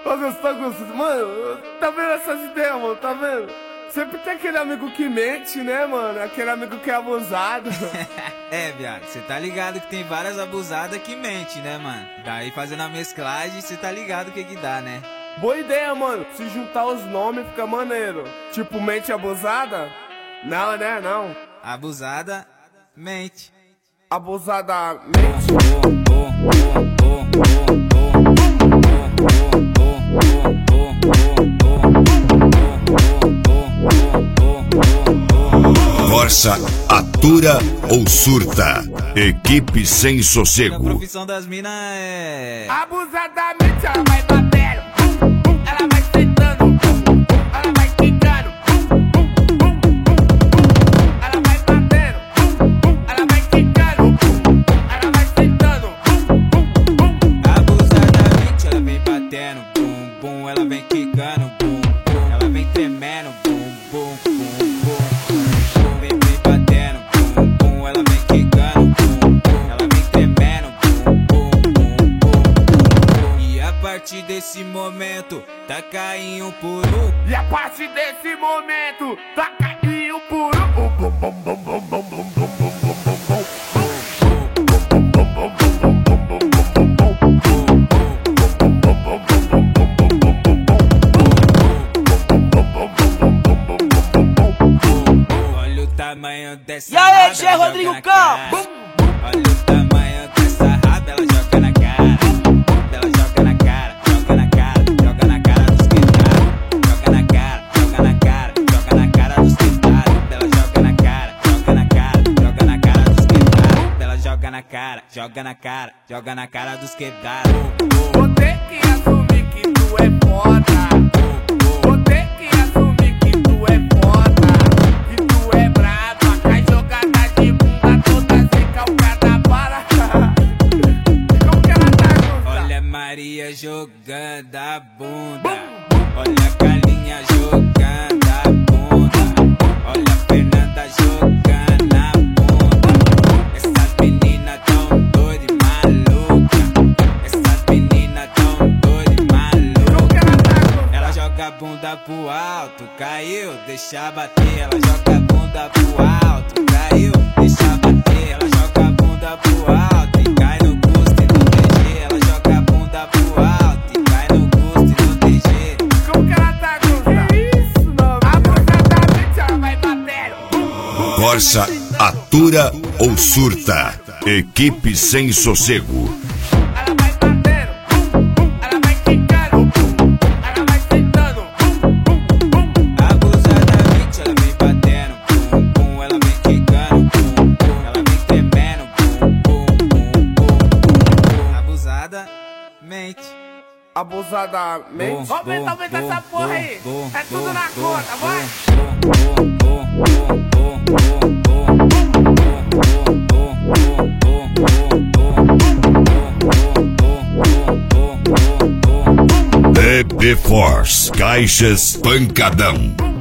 Você tá gostando? Mano, tá vendo essas ideias, mano? Tá vendo? Sempre tem aquele amigo que mente, né, mano? Aquele amigo que é abusado. É, viado, cê tá ligado que tem várias abusadas que mente, né, mano? Daí fazendo a mesclagem, cê tá ligado o que dá, né? Boa ideia, mano. Se juntar os nomes fica maneiro. Tipo, mente abusada? Não, né? Não. Abusada, mente. Abusada, mente. Corsa, atura ou surta? Equipe sem sossego. A profissão das minas é... Abusadamente ela vai batendo, ela vai sentando, ela vai quicando, ela vai batendo, ela vai quicando, ela vai sentando. Abusadamente ela vem batendo, bum, bum, ela vem quicando, bum, bum, ela vem tremendo, bum, bum, bum, bum. Vem batendo, bum, bum, ela vem quicando, bum, bum, ela vem tremendo, bum, bum, bum, bum. E a partir desse momento, tá caindo por um. E a partir desse momento, tá caindo por um. Olha o tamanho dessa E aí, raba, G. ela joga Rodrigo na Campos? cara. Olha o tamanho dessa raba, ela joga na cara. Ela joga na cara, joga na cara, joga na cara dos quebrados. Joga na cara, joga na cara, joga na cara dos quebrados. Ela joga na cara, joga na cara, joga na cara dos quebrados. Ela joga na cara, joga na cara, joga na cara dos quebrados. Vou ter que assumir que tu é foda. Vou ter que assumir que tu é foda. Que tu é brava, cai jogada de bunda toda recalcada para. Como que ela tá, Gusta? Olha a Maria jogando a bunda. Olha a Carlinha jogando a bunda. Olha a Fernanda jogando a bunda. Essas meninas tão doidas e malucas. Essas meninas tão doidas e Como malucas. que ela tá, Gusta? Ela joga a bunda pro alto, caiu, deixa bater. Ela joga a bunda pro alto, caiu, deixa bater. Ela joga a bunda pro alto e cai no custo e não tem jeito. Ela joga a bunda pro alto e cai no custo e não tem jeito. Como que ela tá, Gusta? Que isso, não? Abusadamente ela vai batendo. Corsa, atura ou surta? Equipe sem sossego. Ela vai batendo, ela vai quicando, ela vai sentando. Abusadamente ela vem batendo, bum, bum, ela vem quicando, bum, bum, ela vem tremendo, bum, bum, bum, bum, bum. Abusada, mente. Abusadamente. Vamos ver, aumenta essa porra aí. É tudo na conta, vai. DB Force, caixas pancadão.